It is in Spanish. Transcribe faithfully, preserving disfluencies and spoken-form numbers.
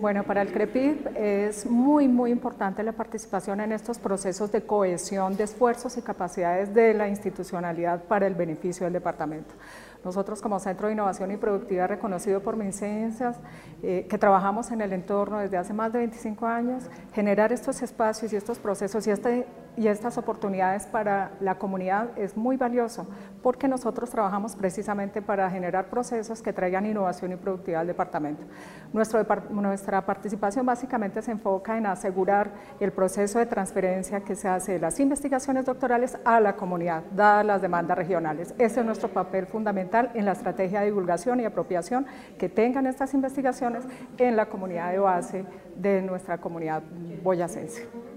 Bueno, para el CREPID es muy, muy importante la participación en estos procesos de cohesión de esfuerzos y capacidades de la institucionalidad para el beneficio del departamento. Nosotros como Centro de Innovación y Productividad reconocido por MinCiencias, eh, que trabajamos en el entorno desde hace más de veinticinco años, generar estos espacios y estos procesos y, este, y estas oportunidades para la comunidad es muy valioso, porque nosotros trabajamos precisamente para generar procesos que traigan innovación y productividad al departamento. Nuestro, nuestra participación básicamente se enfoca en asegurar el proceso de transferencia que se hace de las investigaciones doctorales a la comunidad, dadas las demandas regionales. Ese es nuestro papel fundamental en la estrategia de divulgación y apropiación que tengan estas investigaciones en la comunidad de base de nuestra comunidad boyacense.